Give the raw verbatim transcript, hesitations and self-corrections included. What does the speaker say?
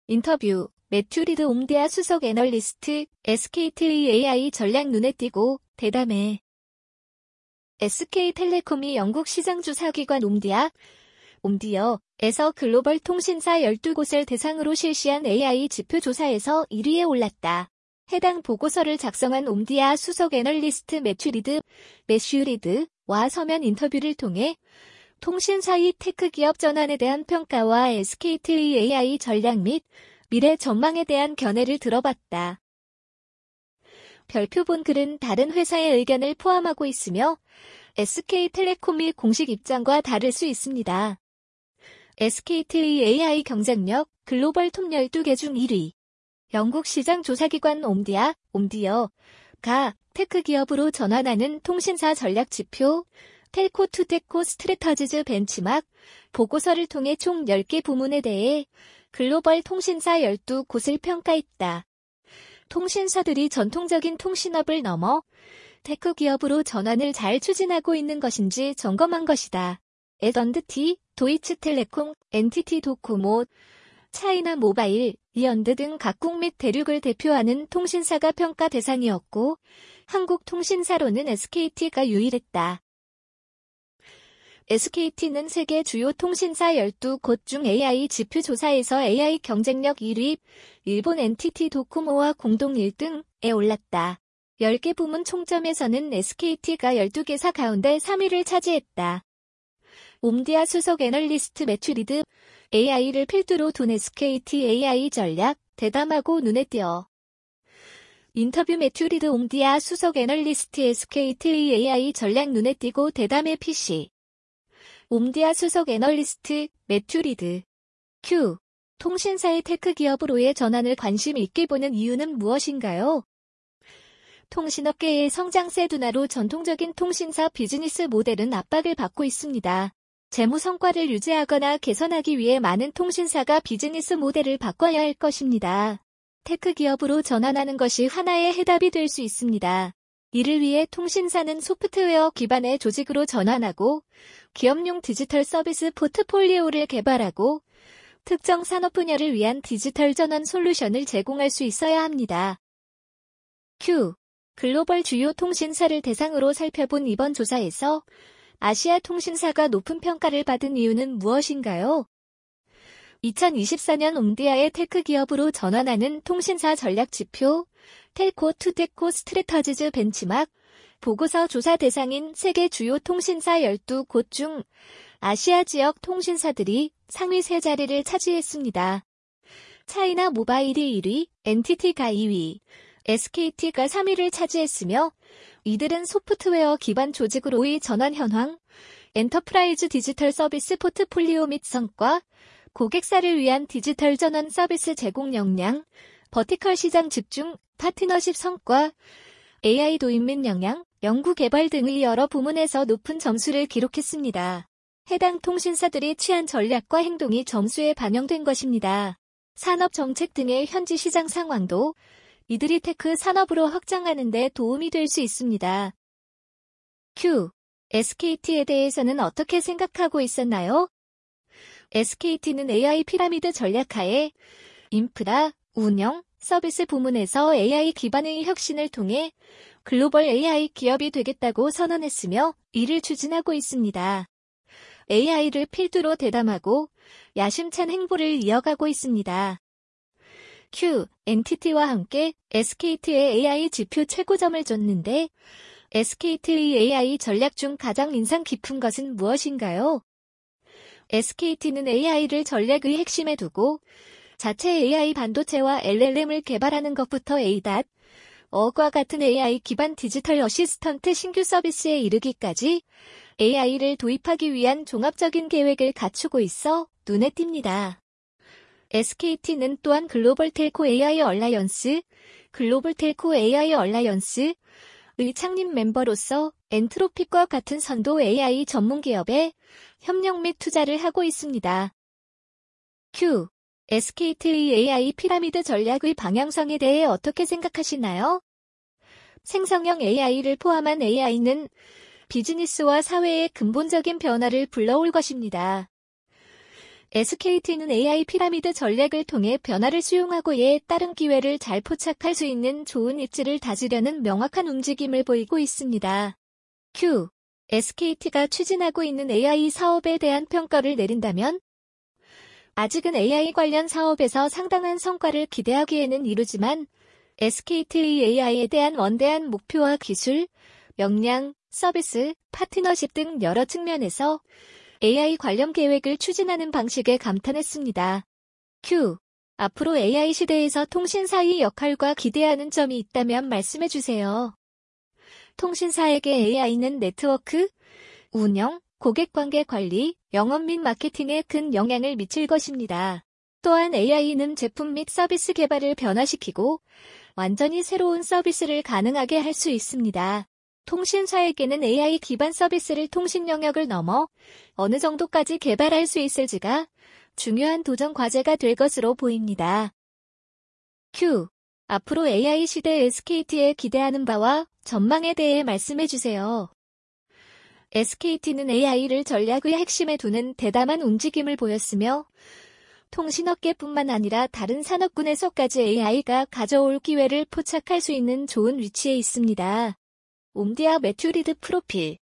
인터뷰, 매튜 리드 옴디아 수석 애널리스트, 에스케이텔의 에이아이 전략 눈에 띄고 대담해. 에스케이텔레콤이 영국 시장조사기관 옴디아, 옴디어에서 글로벌 통신사 열두 곳을 대상으로 실시한 에이아이 지표 조사에서 일 위에 올랐다. 해당 보고서를 작성한 옴디아 수석 애널리스트 매튜 리드, 매슈 리드와 서면 인터뷰를 통해 통신사의 테크 기업 전환에 대한 평가와 에스케이텔의 에이아이 전략 및 미래 전망에 대한 견해를 들어봤다. 별표 본 글은 다른 회사의 의견을 포함하고 있으며 에스케이텔레콤의 공식 입장과 다를 수 있습니다. 에스케이텔의 에이아이 경쟁력 글로벌 톱 열두 개 중 일 위. 영국 시장 조사기관 옴디아, 옴디어가 테크 기업으로 전환하는 통신사 전략 지표 텔코 투 테코 스트래터지즈 벤치마크 보고서를 통해 총 열 개 부문에 대해 글로벌 통신사 열두 곳을 평가했다. 통신사들이 전통적인 통신업을 넘어 테크 기업으로 전환을 잘 추진하고 있는 것인지 점검한 것이다. 에스앤티, 도이치텔레콤, 엔티티 도코모, 차이나 모바일, 이언드 등 각국 및 대륙을 대표하는 통신사가 평가 대상이었고 한국 통신사로는 에스케이티가 유일했다. 에스케이티는 세계 주요 통신사 열두 곳 중 에이아이 지표 조사에서 에이아이 경쟁력 일 위, 일본 엔티티 도코모와 공동 일 등에 올랐다. 열 개 부문 총점에서는 에스케이티가 열두 개사 가운데 삼 위를 차지했다. 옴디아 수석 애널리스트 매튜 리드, 에이아이를 필두로 둔 에스케이티 에이아이 전략, 대담하고 눈에 띄어. 인터뷰 매튜 리드 옴디아 수석 애널리스트 에스케이티의 에이아이 전략 눈에 띄고 대담해 피씨. 옴디아 수석 애널리스트 매튜 리드. Q. 통신사의 테크 기업으로의 전환을 관심 있게 보는 이유는 무엇인가요? 통신업계의 성장세 둔화로 전통적인 통신사 비즈니스 모델은 압박을 받고 있습니다. 재무 성과를 유지하거나 개선하기 위해 많은 통신사가 비즈니스 모델을 바꿔야 할 것입니다. 테크 기업으로 전환하는 것이 하나의 해답이 될 수 있습니다. 이를 위해 통신사는 소프트웨어 기반의 조직으로 전환하고 기업용 디지털 서비스 포트폴리오를 개발하고 특정 산업 분야를 위한 디지털 전환 솔루션을 제공할 수 있어야 합니다. Q. 글로벌 주요 통신사를 대상으로 살펴본 이번 조사에서 아시아 통신사가 높은 평가를 받은 이유는 무엇인가요? 이천이십사 년 옴디아의 테크 기업으로 전환하는 통신사 전략 지표 텔코 투 테코 스트래터지즈 벤치마크 보고서 조사 대상인 세계 주요 통신사 열두 곳 중 아시아 지역 통신사들이 상위 세 자리를 차지했습니다. 차이나 모바일이 일 위, 엔티티가 이 위, 에스케이티가 삼 위를 차지했으며 이들은 소프트웨어 기반 조직으로의 전환 현황, 엔터프라이즈 디지털 서비스 포트폴리오 및 성과, 고객사를 위한 디지털 전환 서비스 제공 역량, 버티컬 시장 집중, 파트너십 성과, 에이아이 도입 및 역량, 연구 개발 등의 여러 부문에서 높은 점수를 기록했습니다. 해당 통신사들이 취한 전략과 행동이 점수에 반영된 것입니다. 산업 정책 등의 현지 시장 상황도 이들이 테크 산업으로 확장하는 데 도움이 될 수 있습니다. Q. 에스케이티에 대해서는 어떻게 생각하고 있었나요? 에스케이티는 에이아이 피라미드 전략하에 인프라, 운영, 서비스 부문에서 에이아이 기반의 혁신을 통해 글로벌 에이아이 기업이 되겠다고 선언했으며 이를 추진하고 있습니다. 에이아이를 필두로 대담하고 야심찬 행보를 이어가고 있습니다. Q. 엔티티와 함께 에스케이티의 에이아이 지표 최고점을 줬는데 에스케이티의 에이아이 전략 중 가장 인상 깊은 것은 무엇인가요? 에스케이티는 에이아이를 전략의 핵심에 두고 자체 에이아이 반도체와 엘엘엠을 개발하는 것부터 에이닷, 어과 같은 에이아이 기반 디지털 어시스턴트 신규 서비스에 이르기까지 에이아이를 도입하기 위한 종합적인 계획을 갖추고 있어 눈에 띕니다. 에스케이티는 또한 글로벌 텔코 에이아이 얼라이언스, 글로벌 텔코 에이아이 얼라이언스의 창립 멤버로서 엔트로픽과 같은 선도 에이아이 전문 기업에 협력 및 투자를 하고 있습니다. Q. 에스케이티의 에이아이 피라미드 전략의 방향성에 대해 어떻게 생각하시나요? 생성형 에이아이를 포함한 에이아이는 비즈니스와 사회의 근본적인 변화를 불러올 것입니다. 에스케이티는 에이아이 피라미드 전략을 통해 변화를 수용하고 이에 따른 기회를 잘 포착할 수 있는 좋은 입지를 다지려는 명확한 움직임을 보이고 있습니다. Q. 에스케이티가 추진하고 있는 에이아이 사업에 대한 평가를 내린다면? 아직은 에이아이 관련 사업에서 상당한 성과를 기대하기에는 이르지만 에스케이티의 에이아이에 대한 원대한 목표와 기술, 역량, 서비스, 파트너십 등 여러 측면에서 에이아이 관련 계획을 추진하는 방식에 감탄했습니다. Q. 앞으로 에이아이 시대에서 통신사의 역할과 기대하는 점이 있다면 말씀해주세요. 통신사에게 에이아이는 네트워크, 운영, 고객관계 관리, 영업 및 마케팅에 큰 영향을 미칠 것입니다. 또한 에이아이는 제품 및 서비스 개발을 변화시키고 완전히 새로운 서비스를 가능하게 할 수 있습니다. 통신사에게는 에이아이 기반 서비스를 통신 영역을 넘어 어느 정도까지 개발할 수 있을지가 중요한 도전 과제가 될 것으로 보입니다. Q. 앞으로 에이아이 시대 에스케이티에 기대하는 바와 전망에 대해 말씀해주세요. 에스케이티는 에이아이를 전략의 핵심에 두는 대담한 움직임을 보였으며 통신업계뿐만 아니라 다른 산업군에서까지 에이아이가 가져올 기회를 포착할 수 있는 좋은 위치에 있습니다. 옴디아 매튜리드 프로필